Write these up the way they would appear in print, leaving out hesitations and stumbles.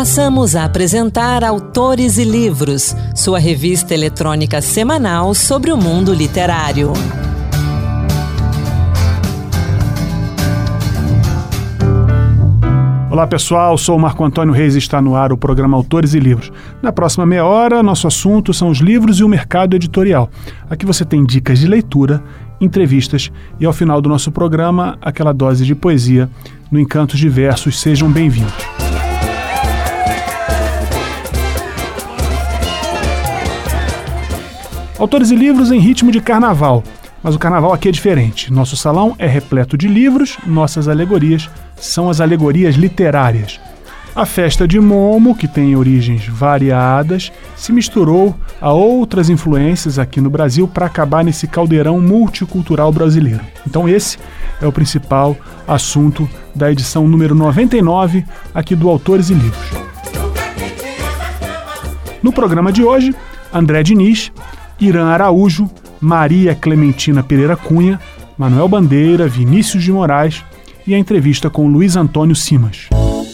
Passamos a apresentar Autores e Livros, sua revista eletrônica semanal sobre o mundo literário. Olá pessoal, sou o Marco Antônio Reis e está no ar o programa Autores e Livros. Na próxima meia hora, nosso assunto são os livros e o mercado editorial. Aqui você tem dicas de leitura, entrevistas e ao final do nosso programa, aquela dose de poesia no Encantos de Versos. Sejam bem-vindos. Autores e livros em ritmo de carnaval, mas o carnaval aqui é diferente. Nosso salão é repleto de livros, nossas alegorias são as alegorias literárias. A festa de Momo, que tem origens variadas, se misturou a outras influências aqui no Brasil para acabar nesse caldeirão multicultural brasileiro. Então esse é o principal assunto da edição número 99 aqui do Autores e Livros. No programa de hoje, André Diniz, Irã Araújo, Maria Clementina Pereira Cunha, Manuel Bandeira, Vinícius de Moraes e a entrevista com Luiz Antônio Simas.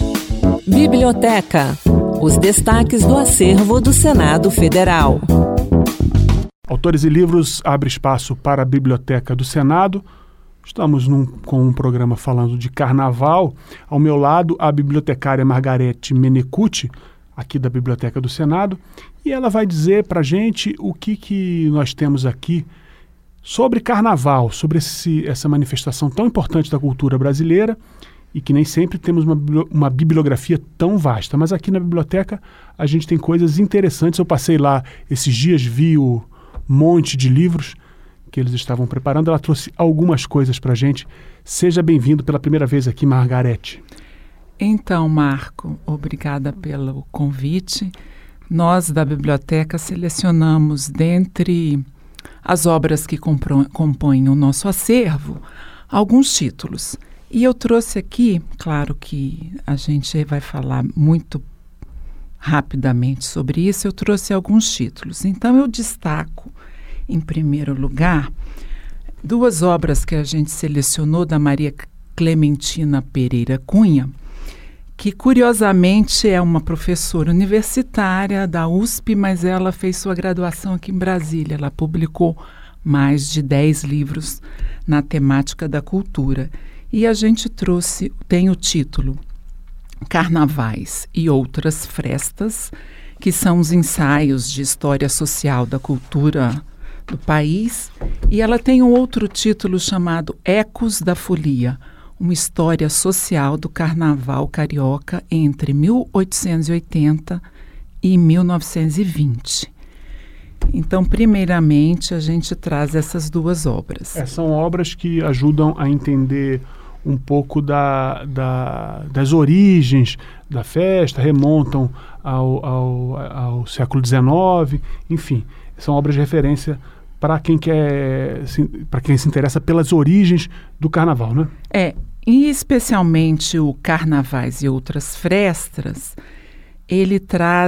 Biblioteca. Os destaques do acervo do Senado Federal. Autores e Livros abre espaço para a Biblioteca do Senado. Estamos com um programa falando de carnaval. Ao meu lado, a bibliotecária Margarete Menecuti, aqui da Biblioteca do Senado, e ela vai dizer para a gente o que nós temos aqui sobre carnaval, sobre essa manifestação tão importante da cultura brasileira e que nem sempre temos uma bibliografia tão vasta. Mas aqui na biblioteca a gente tem coisas interessantes. Eu passei lá esses dias, vi o monte de livros que eles estavam preparando. Ela trouxe algumas coisas para a gente. Seja bem-vindo pela primeira vez aqui, Margarete. Então, Marco, obrigada pelo convite. Nós, da biblioteca, selecionamos dentre as obras que compõem o nosso acervo alguns títulos. E eu trouxe aqui, claro que a gente vai falar muito rapidamente sobre isso, eu trouxe alguns títulos. Então, eu destaco, em primeiro lugar, duas obras que a gente selecionou da Maria Clementina Pereira Cunha, que curiosamente é uma professora universitária da USP, mas ela fez sua graduação aqui em Brasília. Ela publicou mais de 10 livros na temática da cultura. E a gente tem o título Carnavais e Outras Frestas, que são os ensaios de história social da cultura do país. E ela tem um outro título chamado Ecos da Folia, uma história social do carnaval carioca entre 1880 e 1920. Então, primeiramente, a gente traz essas duas obras. São obras que ajudam a entender um pouco das origens da festa, remontam ao século XIX, enfim, são obras de referência para quem se interessa pelas origens do carnaval, né? E especialmente o Carnavais e Outras Frestas, ele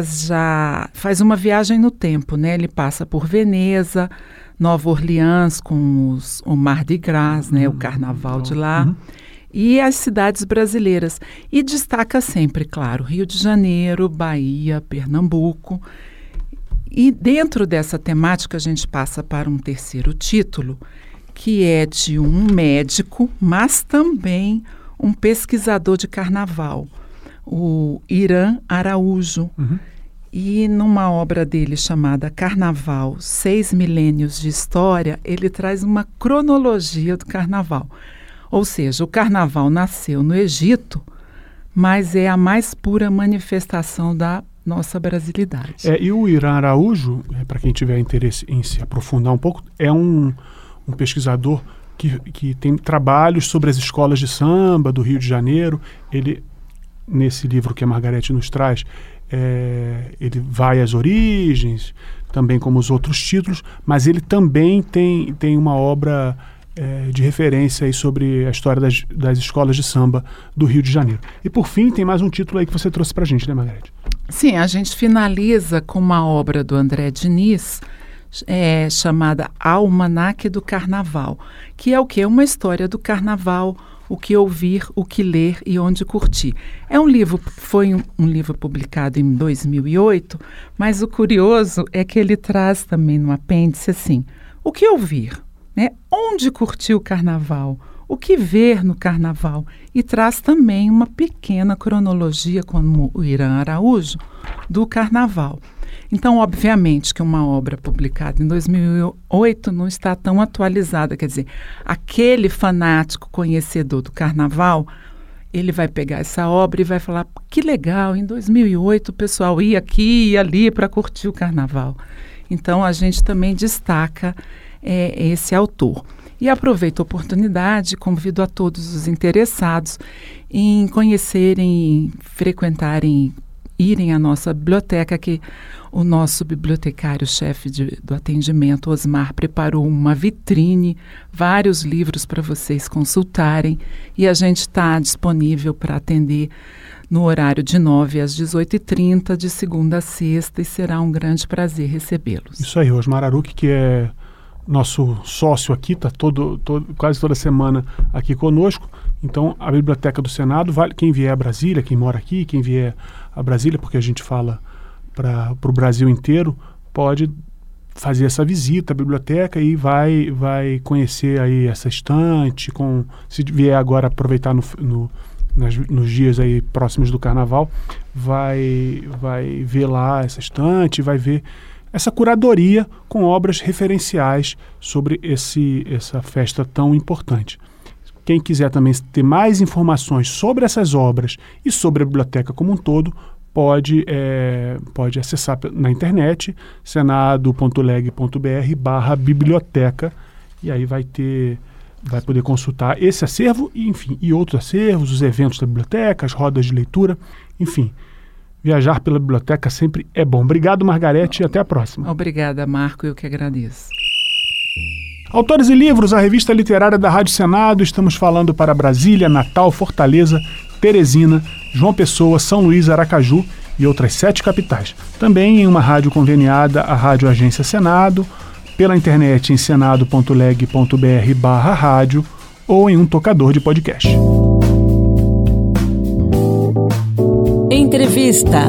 faz uma viagem no tempo, né? Ele passa por Veneza, Nova Orleans com o Mardi Gras, né? O carnaval de lá, e as cidades brasileiras. E destaca sempre, claro, Rio de Janeiro, Bahia, Pernambuco. E dentro dessa temática a gente passa para um terceiro título, que é de um médico, mas também um pesquisador de carnaval, o Irã Araújo. E numa obra dele chamada Carnaval, 6 milênios de história, ele traz uma cronologia do carnaval. Ou seja, o carnaval nasceu no Egito, mas é a mais pura manifestação da nossa brasilidade. E o Irã Araújo, para quem tiver interesse em se aprofundar um pouco, é um pesquisador que tem trabalhos sobre as escolas de samba do Rio de Janeiro. Ele, nesse livro que a Margarete nos traz, ele vai às origens, também como os outros títulos, mas ele também tem uma obra de referência aí sobre a história das escolas de samba do Rio de Janeiro. E por fim, tem mais um título aí que você trouxe pra gente, né, Margarete? Sim, a gente finaliza com uma obra do André Diniz, chamada Almanaque do Carnaval, que é o quê? Uma história do carnaval o que ouvir, o que ler e onde curtir. Foi um livro publicado em 2008, mas o curioso é que ele traz também no apêndice assim, o que ouvir, né? Onde curtir o carnaval, o que ver no carnaval, e traz também uma pequena cronologia, como o Irã Araújo, do carnaval. Então, obviamente que uma obra publicada em 2008 não está tão atualizada, quer dizer, aquele fanático conhecedor do carnaval, ele vai pegar essa obra e vai falar, que legal, em 2008 o pessoal ia aqui e ali para curtir o carnaval. Então, a gente também destaca esse autor. E aproveito a oportunidade, convido a todos os interessados em conhecerem, frequentarem, irem à nossa biblioteca, que o nosso bibliotecário-chefe do atendimento, Osmar, preparou uma vitrine, vários livros para vocês consultarem, e a gente está disponível para atender no horário de 9 às 18h30, de segunda a sexta, e será um grande prazer recebê-los. Isso aí, Osmar Aruc, que é nosso sócio aqui, está quase toda semana aqui conosco. Então, a Biblioteca do Senado, quem vier a Brasília, quem mora aqui, quem vier a Brasília, porque a gente fala para o Brasil inteiro, pode fazer essa visita à biblioteca e vai conhecer aí essa estante, se vier agora aproveitar nos dias aí próximos do Carnaval, vai ver lá essa estante, vai ver essa curadoria com obras referenciais sobre essa festa tão importante. Quem quiser também ter mais informações sobre essas obras e sobre a biblioteca como um todo, pode acessar na internet senado.leg.br/biblioteca, e aí vai poder consultar esse acervo e outros acervos, os eventos da biblioteca, as rodas de leitura, enfim. Viajar pela biblioteca sempre é bom. Obrigado, Margarete, e até a próxima. Obrigada, Marco, eu que agradeço. Autores e Livros, a revista literária da Rádio Senado. Estamos falando para Brasília, Natal, Fortaleza, Teresina, João Pessoa, São Luís, Aracaju e outras 7 capitais. Também em uma rádio conveniada, a Rádio Agência Senado, pela internet em senado.leg.br/rádio ou em um tocador de podcast. Entrevista.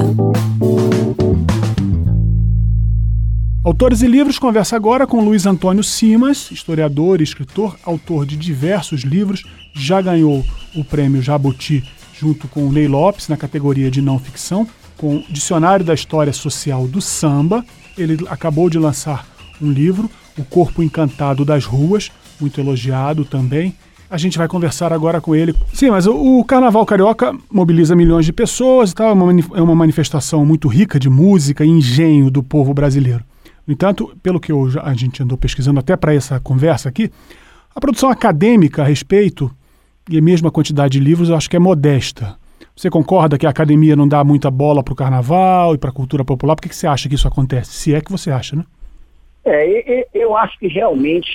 Autores e Livros conversa agora com Luiz Antônio Simas, historiador e escritor, autor de diversos livros, já ganhou o prêmio Jabuti junto com o Ney Lopes na categoria de não ficção, com o Dicionário da História Social do Samba. Ele acabou de lançar um livro, O Corpo Encantado das Ruas, muito elogiado também. A gente vai conversar agora com ele. Sim, mas o Carnaval Carioca mobiliza milhões de pessoas e tal, é uma manifestação muito rica de música e engenho do povo brasileiro. No entanto, pelo que a gente andou pesquisando até para essa conversa aqui, a produção acadêmica a respeito, e mesmo a quantidade de livros, eu acho que é modesta. Você concorda que a academia não dá muita bola para o Carnaval e para a cultura popular? Por que você acha que isso acontece? Se é que você acha, né? Eu acho que realmente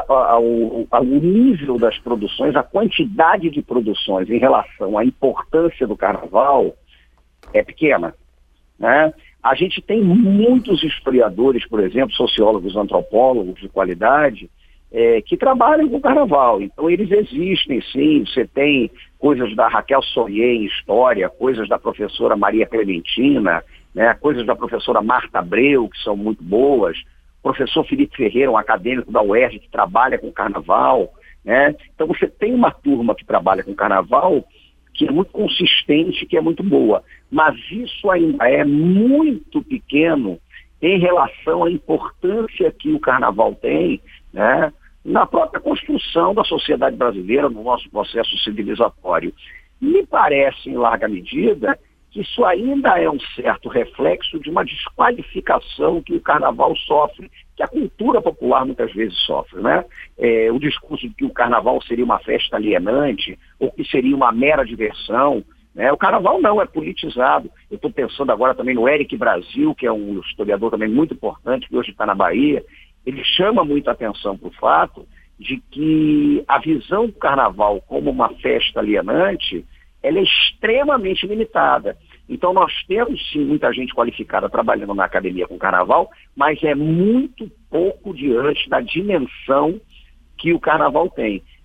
o nível das produções, a quantidade de produções em relação à importância do Carnaval é pequena, né? A gente tem muitos historiadores, por exemplo, sociólogos, antropólogos de qualidade, que trabalham com o Carnaval. Então eles existem, sim. Você tem coisas da Raquel Soyer em História, coisas da professora Maria Clementina, né? Coisas da professora Marta Abreu, que são muito boas. Professor Felipe Ferreira, um acadêmico da UERJ que trabalha com Carnaval, né? Então você tem uma turma que trabalha com Carnaval que é muito consistente, que é muito boa, mas isso ainda é muito pequeno em relação à importância que o Carnaval tem, né, na própria construção da sociedade brasileira, no nosso processo civilizatório. Me parece, em larga medida, que isso ainda é um certo reflexo de uma desqualificação que o Carnaval sofre, que a cultura popular muitas vezes sofre, né? O discurso de que o Carnaval seria uma festa alienante, ou que seria uma mera diversão, né? O Carnaval não, é politizado. Eu estou pensando agora também no Eric Brasil, que é um historiador também muito importante, que hoje está na Bahia. Ele chama muita atenção para o fato de que a visão do Carnaval como uma festa alienante, ela é extremamente limitada. Então nós temos sim muita gente qualificada trabalhando na academia com Carnaval, mas é muito pouco diante da dimensão que o Carnaval tem.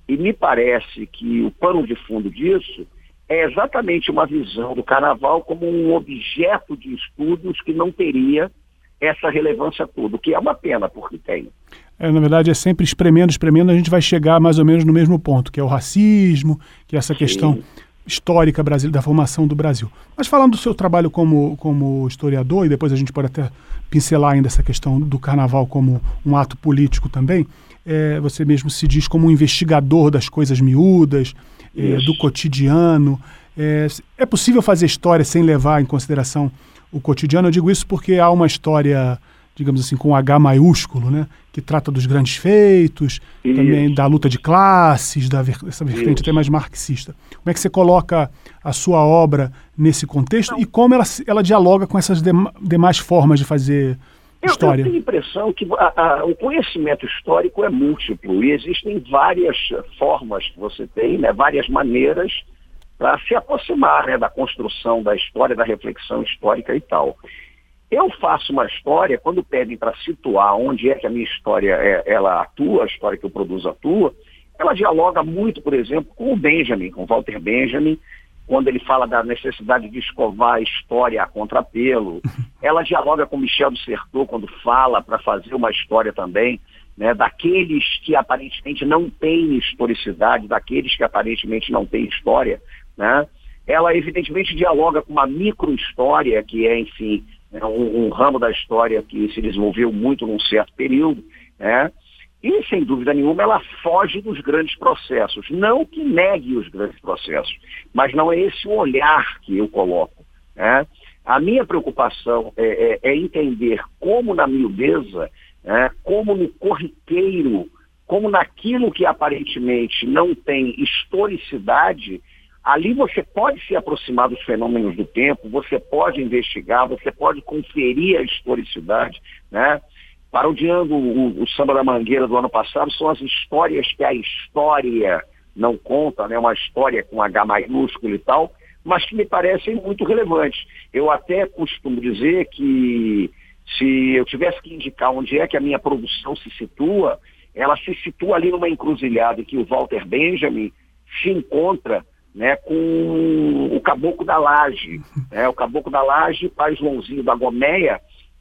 E me parece que o pano de fundo disso é exatamente uma visão do carnaval como um objeto de estudos que não teria essa relevância toda, o que é uma pena, porque tem. Na verdade, é sempre espremendo, a gente vai chegar mais ou menos no mesmo ponto, que é o racismo, que é essa questão histórica da formação do Brasil. Mas falando do seu trabalho como historiador, e depois a gente pode até pincelar ainda essa questão do carnaval como um ato político também, você mesmo se diz como um investigador das coisas miúdas, do cotidiano. É possível fazer história sem levar em consideração o cotidiano? Eu digo isso porque há uma história, digamos assim, com H maiúsculo, né, que trata dos grandes feitos, também da luta de classes, dessa vertente até mais marxista. Como é que você coloca a sua obra nesse contexto e como ela dialoga com essas demais formas de fazer história? Eu tenho a impressão que o conhecimento histórico é múltiplo e existem várias formas que você tem, né, várias maneiras para se aproximar, né, da construção da história, da reflexão histórica e tal. Eu faço uma história, quando pedem para situar onde é que a minha história ela atua, a história que eu produzo atua, ela dialoga muito, por exemplo, com o Benjamin, com o Walter Benjamin, quando ele fala da necessidade de escovar a história a contrapelo. Ela dialoga com Michel de Certeau, quando fala para fazer uma história também, né, daqueles que aparentemente não têm historicidade, daqueles que aparentemente não têm história, né? Ela evidentemente dialoga com uma micro-história, que é, enfim, um ramo da história que se desenvolveu muito num certo período, né? E, sem dúvida nenhuma, ela foge dos grandes processos. Não que negue os grandes processos, mas não é esse o olhar que eu coloco, né? A minha preocupação é entender como na miudeza, né, como no corriqueiro, como naquilo que aparentemente não tem historicidade, ali você pode se aproximar dos fenômenos do tempo, você pode investigar, você pode conferir a historicidade, né? Parodiando o Samba da Mangueira do ano passado, são as histórias que a história não conta, né? Uma história com H maiúsculo e tal, mas que me parecem muito relevantes. Eu até costumo dizer que se eu tivesse que indicar onde é que a minha produção se situa, ela se situa ali numa encruzilhada em que o Walter Benjamin se encontra, né, com o Caboclo da Laje. O Caboclo da Laje, pai Joãozinho da Gomeia,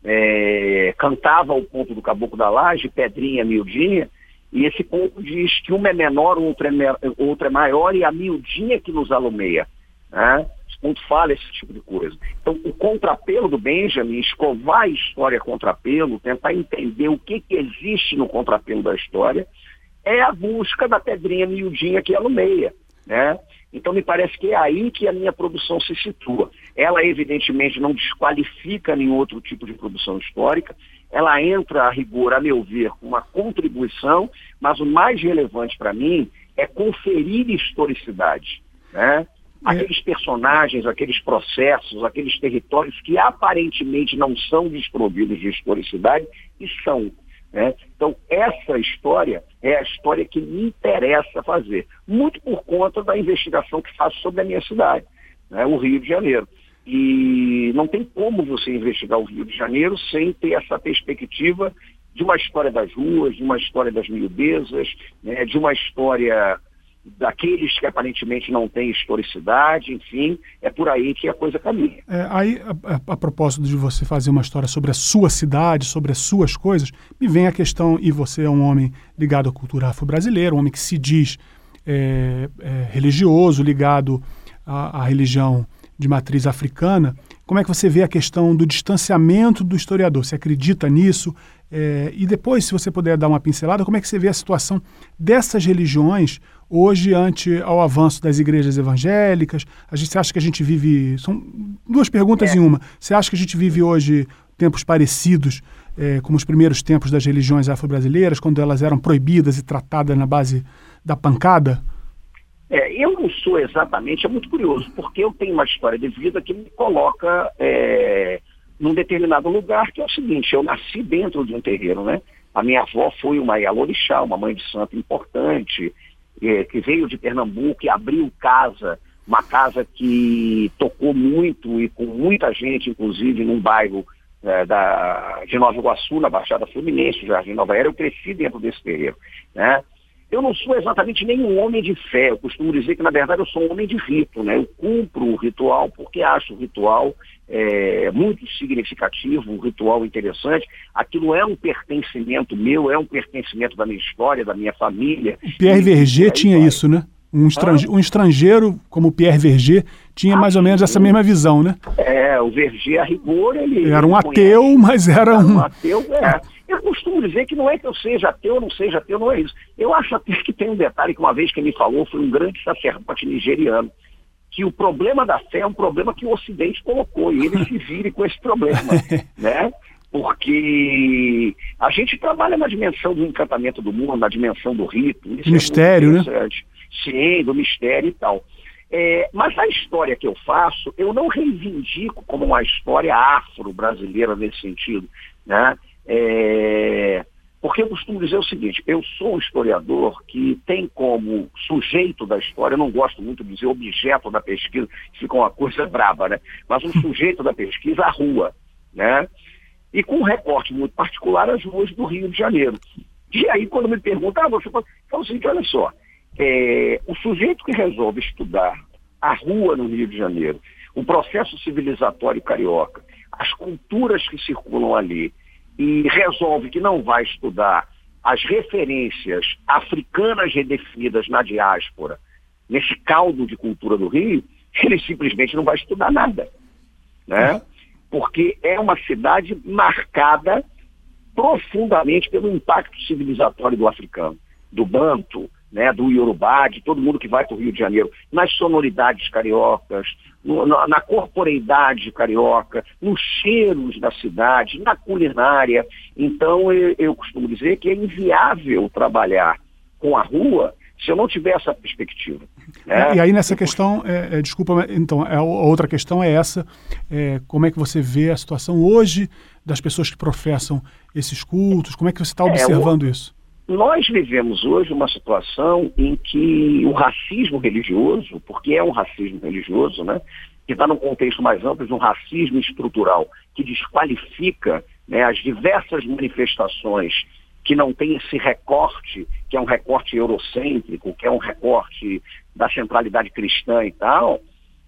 cantava o conto do Caboclo da Laje, Pedrinha, Miudinha, e esse conto diz que uma é menor, outra é maior, e a miudinha que nos alumeia. Né? Esse conto fala esse tipo de coisa. Então, o contrapelo do Benjamin, escovar a história contrapelo, tentar entender o que existe no contrapelo da história, é a busca da pedrinha miudinha que alumeia, né? Então, me parece que é aí que a minha produção se situa. Ela, evidentemente, não desqualifica nenhum outro tipo de produção histórica. Ela entra, a rigor, a meu ver, com uma contribuição, mas o mais relevante para mim é conferir historicidade, né? Aqueles personagens, aqueles processos, aqueles territórios que aparentemente não são desprovidos de historicidade e são. Né? Então, essa história é a história que me interessa fazer, muito por conta da investigação que faço sobre a minha cidade, né? O Rio de Janeiro. E não tem como você investigar o Rio de Janeiro sem ter essa perspectiva de uma história das ruas, de uma história das miudezas, né? De uma história daqueles que aparentemente não têm historicidade, enfim, é por aí que a coisa caminha. Aí, a propósito de você fazer uma história sobre a sua cidade, sobre as suas coisas, me vem a questão, e você é um homem ligado à cultura afro-brasileira, um homem que se diz religioso, ligado à religião de matriz africana, como é que você vê a questão do distanciamento do historiador? Você acredita nisso? E depois, se você puder dar uma pincelada, como é que você vê a situação dessas religiões hoje ante ao avanço das igrejas evangélicas? Você acha que a gente vive... São duas perguntas em uma. Você acha que a gente vive hoje tempos parecidos como os primeiros tempos das religiões afro-brasileiras, quando elas eram proibidas e tratadas na base da pancada? Eu não sou exatamente, é muito curioso, porque eu tenho uma história de vida que me coloca num determinado lugar, que é o seguinte: eu nasci dentro de um terreiro, né? A minha avó foi uma Ialorixá, uma mãe de santo importante, que veio de Pernambuco e abriu casa, uma casa que tocou muito e com muita gente, inclusive num bairro de Nova Iguaçu, na Baixada Fluminense, Jardim Nova Era. Eu cresci dentro desse terreiro, né? eu não sou exatamente nenhum homem de fé. Eu costumo dizer que, na verdade, eu sou um homem de rito, né? Eu cumpro o ritual porque acho o ritual muito significativo, um ritual interessante. Aquilo é um pertencimento meu, é um pertencimento da minha história, da minha família. O Pierre Verger tinha isso, né? Um estrangeiro como o Pierre Verger tinha mais ou menos essa mesma visão, né? O Verger, a rigor, ele era um ateu, mas era um ateu, Eu costumo dizer que não é que eu seja ateu ou não seja ateu, não é isso. Eu acho até que tem um detalhe que uma vez quem me falou foi um grande sacerdote nigeriano, que o problema da fé é um problema que o Ocidente colocou, e ele se vire com esse problema, né? Porque a gente trabalha na dimensão do encantamento do mundo, na dimensão do rito. Isso mistério, né? Sim, do mistério e tal. Mas a história que eu faço, eu não reivindico como uma história afro-brasileira nesse sentido, né? Porque eu costumo dizer o seguinte, eu sou um historiador que tem como sujeito da história, eu não gosto muito de dizer objeto da pesquisa, fica uma coisa braba, né? Mas um sujeito da pesquisa, a rua, né? E com um recorte muito particular, as ruas do Rio de Janeiro. E aí, quando me perguntam, você fala o seguinte, olha só, o sujeito que resolve estudar a rua no Rio de Janeiro, o processo civilizatório carioca, as culturas que circulam ali, e resolve que não vai estudar as referências africanas redefinidas na diáspora, nesse caldo de cultura do Rio, ele simplesmente não vai estudar nada, né? Porque é uma cidade marcada profundamente pelo impacto civilizatório do africano, do banto, né, do iorubá, de todo mundo que vai para o Rio de Janeiro, nas sonoridades cariocas, na corporeidade carioca, nos cheiros da cidade, na culinária. Então, eu costumo dizer que é inviável trabalhar com a rua se eu não tiver essa perspectiva. E aí nessa questão, desculpa, então, a outra questão é essa, como é que você vê a situação hoje das pessoas que professam esses cultos, como é que você está observando isso? Nós vivemos hoje uma situação em que o racismo religioso, porque é um racismo religioso, né, que está num contexto mais amplo de um racismo estrutural, que desqualifica, né, as diversas manifestações que não tem esse recorte, que é um recorte eurocêntrico, que é um recorte da centralidade cristã e tal,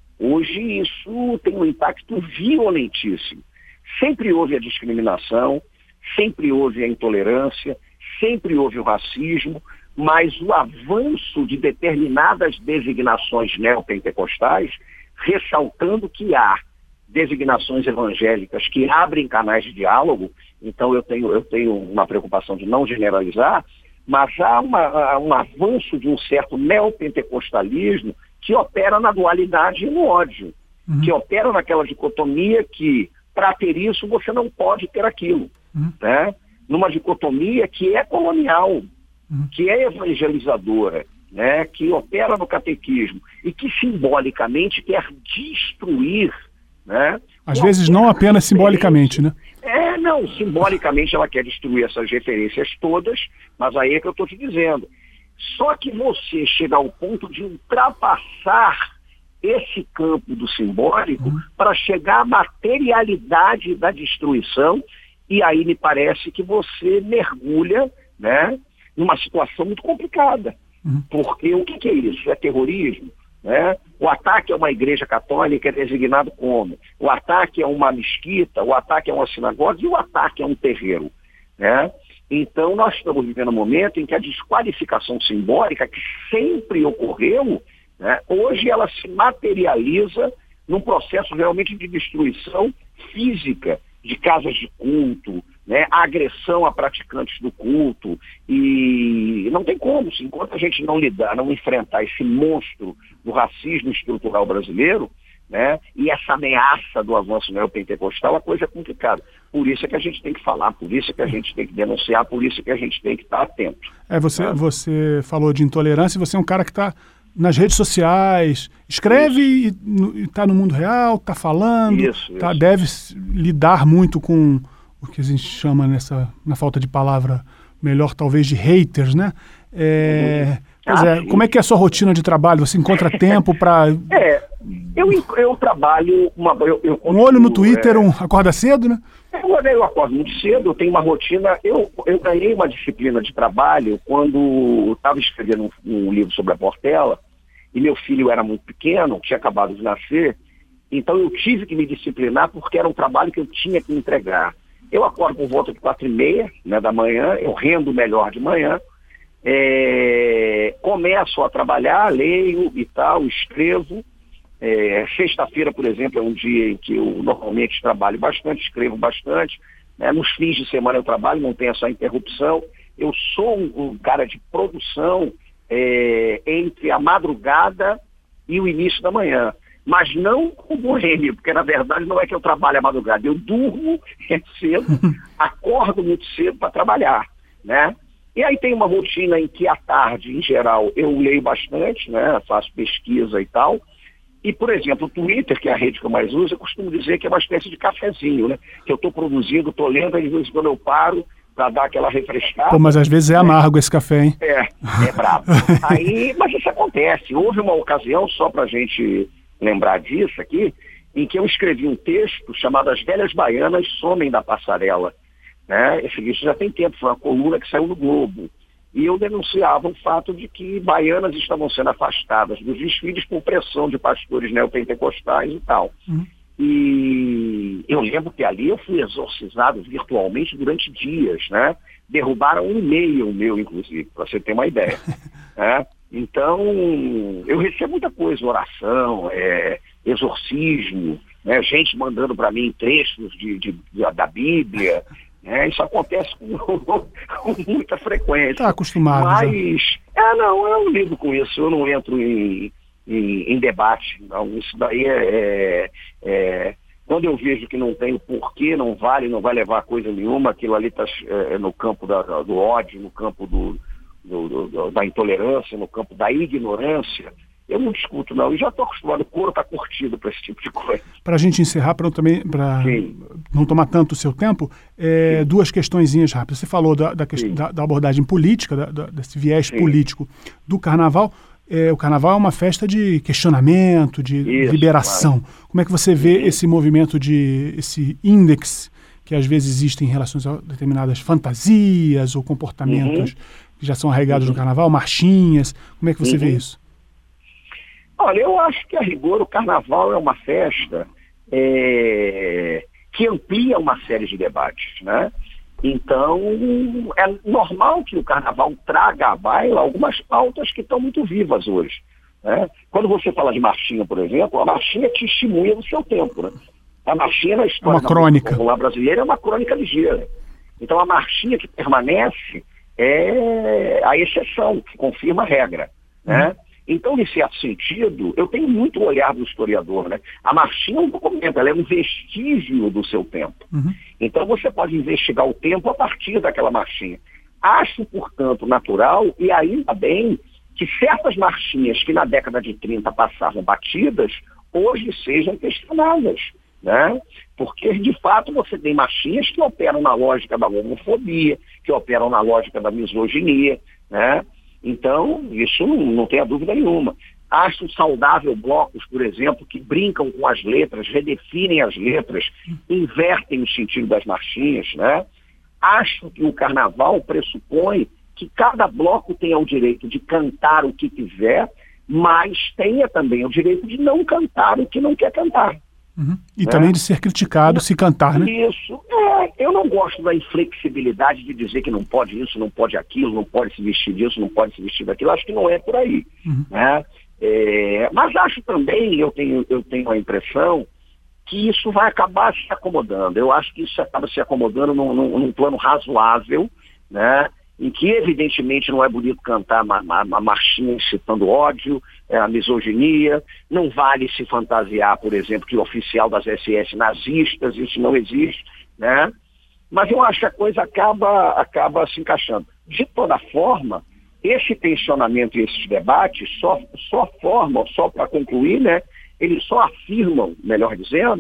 hoje isso tem um impacto violentíssimo. Sempre houve a discriminação, sempre houve a intolerância, sempre houve o racismo, mas o avanço de determinadas designações neopentecostais, ressaltando que há designações evangélicas que abrem canais de diálogo. Então eu tenho uma preocupação de não generalizar, mas há um avanço de um certo neopentecostalismo que opera na dualidade e no ódio, que opera naquela dicotomia que, para ter isso, você não pode ter aquilo, né? Numa dicotomia que é colonial, que é evangelizadora, né? Que opera no catequismo e que simbolicamente quer destruir, né? Às vezes não apenas simbolicamente, né? Não, simbolicamente ela quer destruir essas referências todas, mas aí é que eu estou te dizendo. Só que você chega ao ponto de ultrapassar esse campo do simbólico para chegar à materialidade da destruição, e aí me parece que você mergulha, né, numa situação muito complicada. Porque o que é isso? É terrorismo? Né? O ataque a uma igreja católica é designado como? O ataque a uma mesquita, o ataque a uma sinagoga e o ataque a um terreiro, né? Então nós estamos vivendo um momento em que a desqualificação simbólica, que sempre ocorreu, né, hoje ela se materializa num processo realmente de destruição física de casas de culto, né, a agressão a praticantes do culto, e não tem como, enquanto a gente não lidar, não enfrentar esse monstro do racismo estrutural brasileiro, né, e essa ameaça do avanço neopentecostal, a coisa é complicada. Por isso é que a gente tem que falar, por isso é que a gente tem que denunciar, por isso é que a gente tem que estar atento. Você falou de intolerância, você é um cara que está nas redes sociais, escreve e está no mundo real, está falando, deve lidar muito com o que a gente chama na falta de palavra melhor, talvez, de haters, né? Como é que é a sua rotina de trabalho? Você encontra tempo para Eu trabalho... Um olho no Twitter, acorda cedo, né? Eu acordo muito cedo, eu tenho uma rotina... Eu ganhei uma disciplina de trabalho quando estava escrevendo um livro sobre a Portela, e meu filho era muito pequeno, tinha acabado de nascer, então eu tive que me disciplinar porque era um trabalho que eu tinha que entregar. Eu acordo por volta de 4h30, né, da manhã, eu rendo melhor de manhã, começo a trabalhar, leio e tal, escrevo. Sexta-feira, por exemplo, é um dia em que eu normalmente trabalho bastante, escrevo bastante. Né? Nos fins de semana eu trabalho, não tem essa interrupção. Eu sou um cara de produção entre a madrugada e o início da manhã. Mas não como boêmio, porque na verdade não é que eu trabalho à madrugada. Eu durmo cedo, acordo muito cedo para trabalhar, né? E aí tem uma rotina em que à tarde, em geral, eu leio bastante, né? Faço pesquisa e tal. E, por exemplo, o Twitter, que é a rede que eu mais uso, eu costumo dizer que é uma espécie de cafezinho, né? Que eu estou produzindo, estou lendo, às vezes quando eu paro para dar aquela refrescada. Pô, mas às vezes é amargo esse café, hein? É brabo. Mas isso acontece. Houve uma ocasião, só para a gente lembrar disso aqui, em que eu escrevi um texto chamado As Velhas Baianas Somem da Passarela. Né? Isso já tem tempo, foi uma coluna que saiu no Globo. E eu denunciava o fato de que baianas estavam sendo afastadas dos desfiles por pressão de pastores neopentecostais e tal. E eu lembro que ali eu fui exorcizado virtualmente durante dias, né? Derrubaram um e-mail meu, inclusive, para você ter uma ideia. Né? Então, eu recebo muita coisa, oração, exorcismo, né? Gente mandando para mim trechos da Bíblia. Isso acontece com muita frequência. Está acostumado. Mas, eu lido com isso, eu não entro em debate. Não. Isso daí quando eu vejo que não tem o porquê, não vai levar coisa nenhuma, aquilo ali está no campo do ódio, no campo da intolerância, no campo da ignorância, eu não discuto, não. E já estou acostumado, o couro está curtido para esse tipo de coisa. Para a gente encerrar, para não tomar tanto o seu tempo, duas questõezinhas rápidas. Você falou da abordagem política, desse viés político do Carnaval. O Carnaval é uma festa de questionamento, de liberação. Claro. Como é que você vê esse movimento, esse índice que às vezes existe em relação a determinadas fantasias ou comportamentos que já são arraigados no Carnaval, marchinhas? Como é que você vê isso? Olha, eu acho que a rigor o Carnaval é uma festa que amplia uma série de debates, né? Então, é normal que o Carnaval traga à baila algumas pautas que estão muito vivas hoje. Né? Quando você fala de marchinha, por exemplo, a marchinha testemunha do seu tempo. Né? A marchinha na história popular brasileira é uma crônica ligeira. Então, a marchinha que permanece é a exceção, que confirma a regra. Né? Então, nesse sentido, eu tenho muito olhar do historiador, né? A marchinha é um documento, ela é um vestígio do seu tempo. Então, você pode investigar o tempo a partir daquela marchinha. Acho, portanto, natural, e ainda bem, que certas marchinhas que na década de 30 passavam batidas, hoje sejam questionadas, né? Porque, de fato, você tem marchinhas que operam na lógica da homofobia, que operam na lógica da misoginia, né? Então, isso não tem a dúvida nenhuma. Acho saudável blocos, por exemplo, que brincam com as letras, redefinem as letras, invertem o sentido das marchinhas, né? Acho que o Carnaval pressupõe que cada bloco tenha o direito de cantar o que quiser, mas tenha também o direito de não cantar o que não quer cantar. E também de ser criticado se cantar, né? Isso. Eu não gosto da inflexibilidade de dizer que não pode isso, não pode aquilo, não pode se vestir disso, não pode se vestir daquilo. Acho que não é por aí. Né? Mas acho também, eu tenho a impressão que isso vai acabar se acomodando. Eu acho que isso acaba se acomodando num plano razoável, né? Em que, evidentemente, não é bonito cantar uma marchinha incitando ódio, a misoginia, não vale se fantasiar, por exemplo, que o oficial das SS nazistas, isso não existe, né? Mas eu acho que a coisa acaba se encaixando. De toda forma, esse tensionamento e esses debates só formam, só para concluir, né? Eles só afirmam, melhor dizendo,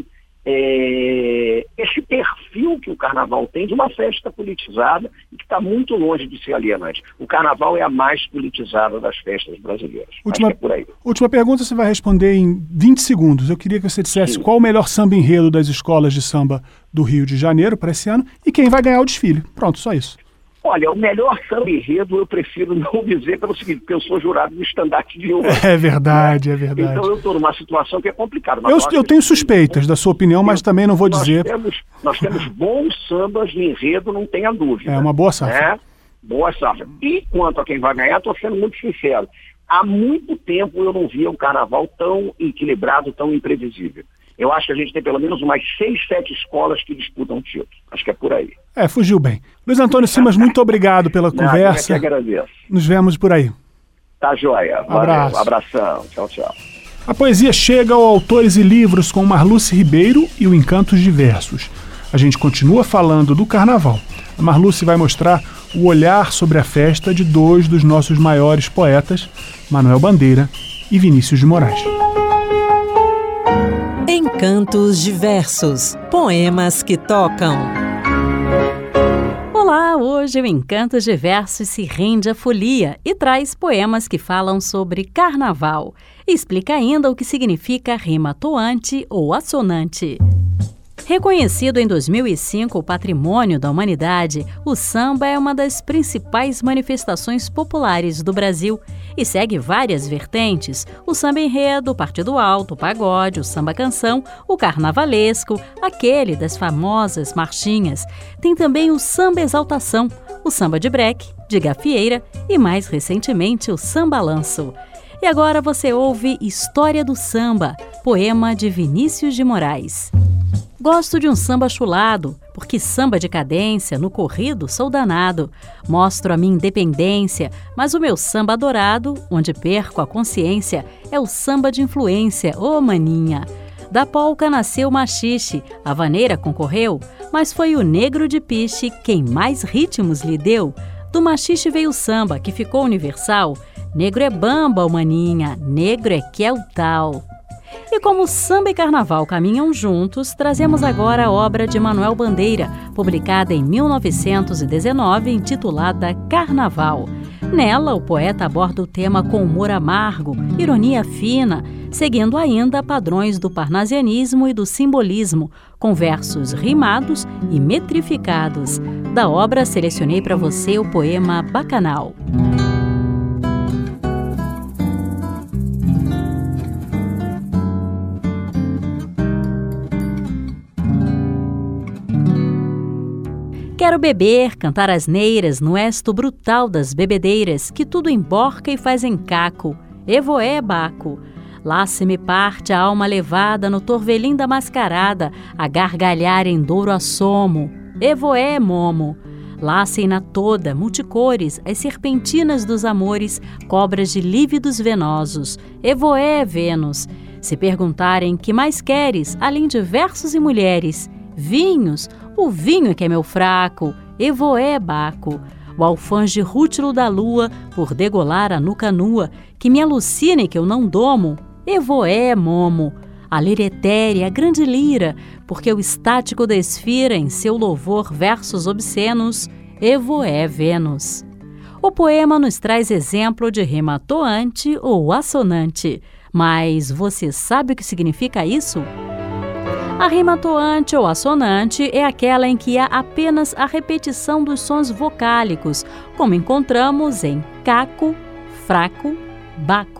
esse perfil que o Carnaval tem de uma festa politizada e que está muito longe de ser alienante. O Carnaval é a mais politizada das festas brasileiras. Última, acho que é por aí. Última pergunta, você vai responder em 20 segundos. Eu queria que você dissesse Sim. qual o melhor samba enredo das escolas de samba do Rio de Janeiro para esse ano e quem vai ganhar o desfile. Pronto, só isso. Olha, o melhor samba enredo eu prefiro não dizer pelo seguinte, porque eu sou jurado do estandarte de ouro. É verdade, é verdade. Então eu estou numa situação que é complicada. Mas Eu tenho suspeitas da sua opinião, mas também não vou dizer. Nós temos bons sambas de enredo, não tenha dúvida. É uma boa safra. Né? Boa safra. E quanto a quem vai ganhar, estou sendo muito sincero. Há muito tempo eu não via um carnaval tão equilibrado, tão imprevisível. Eu acho que a gente tem pelo menos umas 6, 7 escolas que disputam o título. Acho que é por aí. Fugiu bem. Luiz Antônio Simas, muito obrigado pela conversa. Eu que agradeço. Nos vemos por aí. Tá joia. Abraço. Valeu. Abração. Tchau, tchau. A poesia chega ao Autores e Livros com Marluce Ribeiro e o Encantos Diversos. A gente continua falando do Carnaval. A Marluce vai mostrar o olhar sobre a festa de 2 dos nossos maiores poetas, Manuel Bandeira e Vinícius de Moraes. Encantos Diversos, poemas que tocam. Olá, hoje o Encantos Diversos se rende à folia e traz poemas que falam sobre carnaval. E explica ainda o que significa rima toante ou assonante. Reconhecido em 2005 o Patrimônio da Humanidade, o samba é uma das principais manifestações populares do Brasil e segue várias vertentes: o samba enredo, o partido alto, o pagode, o samba canção, o carnavalesco, aquele das famosas marchinhas. Tem também o samba exaltação, o samba de breque, de gafieira e, mais recentemente, o sambalanço. E agora você ouve História do Samba, poema de Vinícius de Moraes. Gosto de um samba chulado, porque samba de cadência, no corrido sou danado. Mostro a minha independência, mas o meu samba adorado, onde perco a consciência, é o samba de influência, ô maninha. Da polca nasceu o machixe, a vaneira concorreu, mas foi o negro de piche quem mais ritmos lhe deu. Do machixe veio o samba, que ficou universal. Negro é bamba, ô maninha, negro é que é o tal. E como samba e carnaval caminham juntos, trazemos agora a obra de Manuel Bandeira, publicada em 1919, intitulada Carnaval. Nela, o poeta aborda o tema com humor amargo, ironia fina, seguindo ainda padrões do parnasianismo e do simbolismo, com versos rimados e metrificados. Da obra, selecionei para você o poema Bacanal. Quero beber, cantar asneiras no esto brutal das bebedeiras, que tudo emborca e faz encaco. Evoé, Baco. Lá se me parte a alma levada no torvelim da mascarada, a gargalhar em douro assomo. Evoé, Momo. Lá na toda, multicores, as serpentinas dos amores, cobras de lívidos venosos. Evoé, Vênus. Se perguntarem que mais queres, além de versos e mulheres, vinhos, o vinho é que é meu fraco, evoé, Baco. O alfange rútilo da lua, por degolar a nuca nua, que me alucine que eu não domo, evoé, Momo. A lira etérea, a grande lira, porque o estático desfira em seu louvor versos obscenos, evoé, Vênus. O poema nos traz exemplo de rima toante ou assonante. Mas você sabe o que significa isso? A rima toante ou assonante é aquela em que há apenas a repetição dos sons vocálicos, como encontramos em caco, fraco, baco.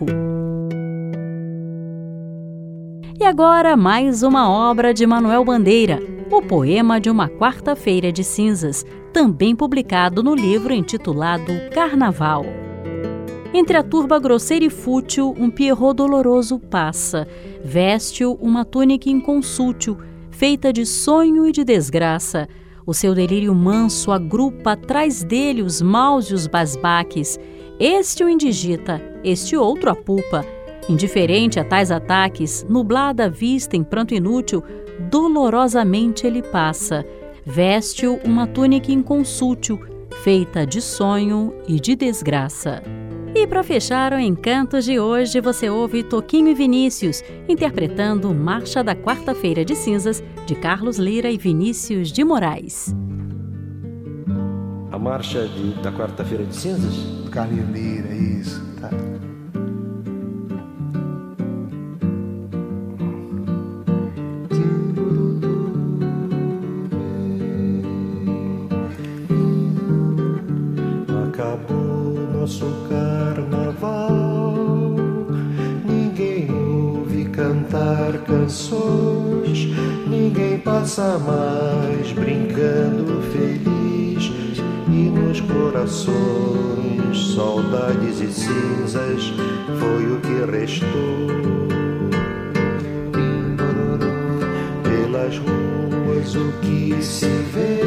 E agora mais uma obra de Manuel Bandeira, o poema de uma quarta-feira de cinzas, também publicado no livro intitulado Carnaval. Entre a turba grosseira e fútil, um Pierrot doloroso passa. Veste-o uma túnica inconsútil, feita de sonho e de desgraça. O seu delírio manso agrupa atrás dele os maus e os basbaques. Este o indigita, este outro a pupa. Indiferente a tais ataques, nublada a vista em pranto inútil, dolorosamente ele passa. Veste-o uma túnica inconsútil, feita de sonho e de desgraça. E para fechar o Encantos de hoje, você ouve Toquinho e Vinícius interpretando Marcha da Quarta-feira de Cinzas, de Carlos Lira e Vinícius de Moraes. A Marcha da Quarta-feira de Cinzas? Do Carlinhos Lira, isso. Tá. Acabou nosso carnaval, ninguém ouve cantar canções, ninguém passa mais brincando feliz, e nos corações saudades e cinzas foi o que restou. Pelas ruas o que se vê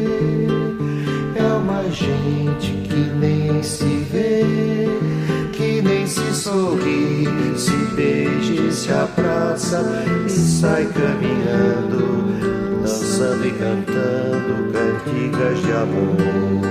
é uma gente que nem se vê, que nem se sorri, se beija e se abraça e sai caminhando, dançando e cantando cantigas de amor.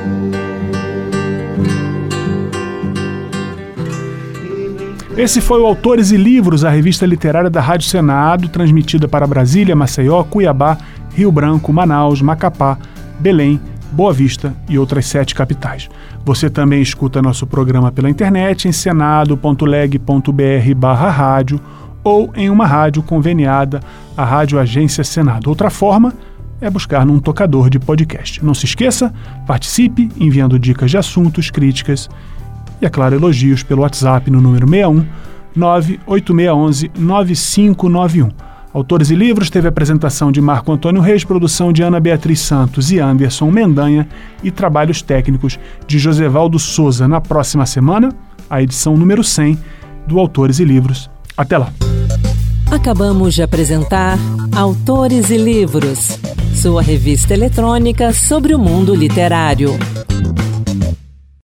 Esse foi o Autores e Livros, a revista literária da Rádio Senado, transmitida para Brasília, Maceió, Cuiabá, Rio Branco, Manaus, Macapá, Belém, Boa Vista e outras 7 capitais. Você também escuta nosso programa pela internet em senado.leg.br/rádio ou em uma rádio conveniada à Rádio Agência Senado. Outra forma é buscar num tocador de podcast. Não se esqueça, participe enviando dicas de assuntos, críticas e, é claro, elogios pelo WhatsApp no número 61 98611 9591. Autores e Livros teve apresentação de Marco Antônio Reis, produção de Ana Beatriz Santos e Anderson Mendanha e trabalhos técnicos de Josevaldo Souza. Na próxima semana, a edição número 100 do Autores e Livros. Até lá! Acabamos de apresentar Autores e Livros, sua revista eletrônica sobre o mundo literário.